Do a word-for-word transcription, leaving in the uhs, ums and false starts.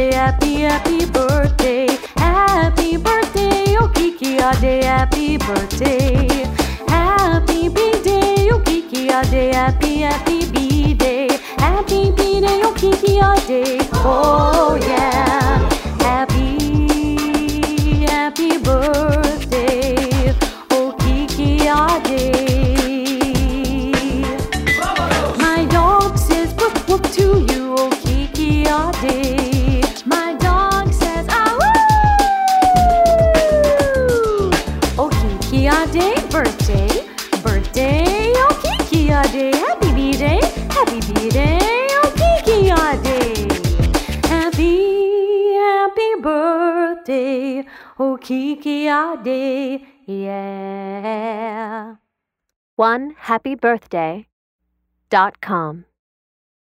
Ade, happy, happy birthday. Happy birthday, oh Kiki Ade, happy birthday. Happy B-Day, oh Kiki Ade, happy, happy B-Day. Happy B-Day, oh Kiki Ade, oh yeah. Happy, happy birthday, oh Kiki Ade. My dog says whoop whoop to you, oh Kiki Ade. My dog says ah woo. Oh Kiki Ade, birthday, birthday, oh Kiki Ade. Happy B-Day, happy B-Day, oh Kiki Ade. Happy, happy birthday, oh Kiki Ade, yeah. one happy birthday dot com